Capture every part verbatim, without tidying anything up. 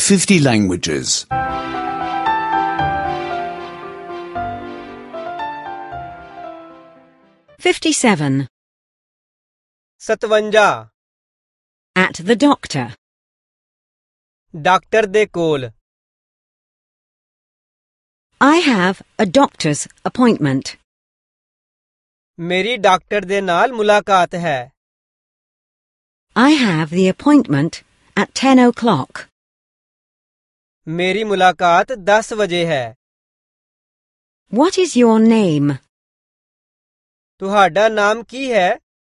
fifty languages. fifty-seven. सतवंजा At the doctor. Doctor दे कोल I have a doctor's appointment. मेरी डॉक्टर दे नाल मुलाकात है I have the appointment at ten o'clock. मेरी मुलाकात दस बजे है What is your name? तुहाडा नाम की है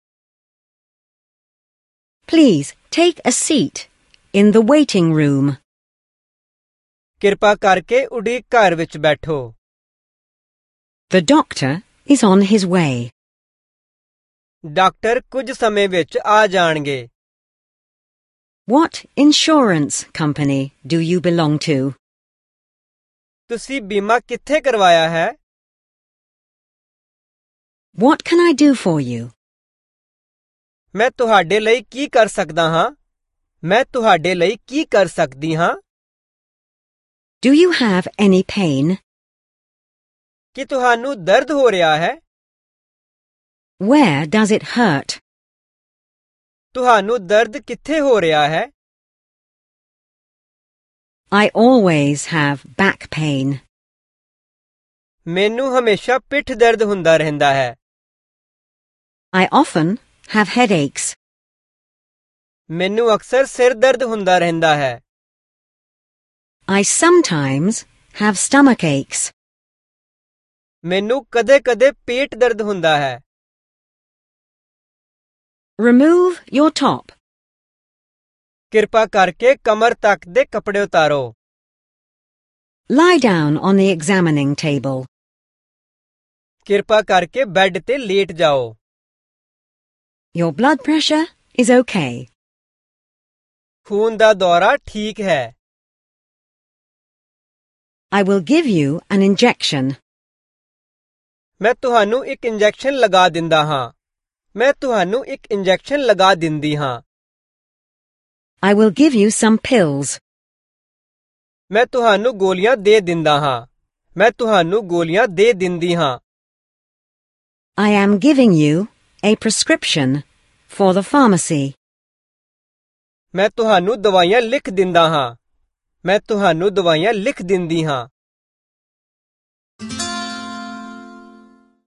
Please take a seat in the waiting room. किरपा करके उड़ीक घर विच बैठो The doctor is on his way. Doctor कुछ समय विच आ जाणगे What insurance company do you belong to? तुसी बीमा कित्थे करवाया है What can I do for you? मैं तुहाडे ਲਈ ਕੀ ਕਰ ਸਕਦਾ ਹਾਂ मैं तुहाडे ਲਈ ਕੀ ਕਰ ਸਕਦੀ ਹਾਂ Do you have any pain? ਕੀ ਤੁਹਾਨੂੰ ਦਰਦ ਹੋ ਰਿਹਾ ਹੈ Where does it hurt? ਤੁਹਾਨੂੰ ਦਰਦ ਕਿੱਥੇ ਹੋ ਰਿਹਾ ਹੈ I always have back pain. ਮੈਨੂੰ ਹਮੇਸ਼ਾ ਪਿੱਠ ਦਰਦ ਹੁੰਦਾ ਰਹਿੰਦਾ ਹੈ I often have headaches. ਮੈਨੂੰ ਅਕਸਰ ਸਿਰ ਦਰਦ ਹੁੰਦਾ ਰਹਿੰਦਾ ਹੈ I sometimes have stomach aches. ਮੈਨੂੰ ਕਦੇ-ਕਦੇ ਪੇਟ ਦਰਦ ਹੁੰਦਾ ਹੈ Remove your top. ਕਿਰਪਾ ਕਰਕੇ ਕਮਰ ਤੱਕ ਦੇ ਕੱਪੜੇ ਉਤਾਰੋ Lie down on the examining table. ਕਿਰਪਾ ਕਰਕੇ ਬੈੱਡ ਤੇ ਲੇਟ ਜਾਓ Your blood pressure is okay. ਖੂਨ ਦਾ ਦੌਰਾ ਠੀਕ ਹੈ I will give you an injection. ਮੈਂ ਤੁਹਾਨੂੰ ਇੱਕ ਇੰਜੈਕਸ਼ਨ ਲਗਾ ਦਿੰਦਾ ਹਾਂ ਮੈਂ ਤੁਹਾਨੂੰ ਇੱਕ ਇੰਜੈਕਸ਼ਨ ਲਗਾ ਦਿੰਦੀ ਹਾਂ I will give you some pills. ਮੈਂ ਤੁਹਾਨੂੰ ਗੋਲੀਆਂ ਦੇ ਦਿੰਦਾ ਹਾਂ ਮੈਂ ਤੁਹਾਨੂੰ ਗੋਲੀਆਂ ਦੇ ਦਿੰਦੀ ਹਾਂ I am giving you a prescription for the pharmacy. ਮੈਂ ਤੁਹਾਨੂੰ ਦਵਾਈਆਂ ਲਿਖ ਦਿੰਦਾ ਹਾਂ ਮੈਂ ਤੁਹਾਨੂੰ ਦਵਾਈਆਂ ਲਿਖ ਦਿੰਦੀ ਹਾਂ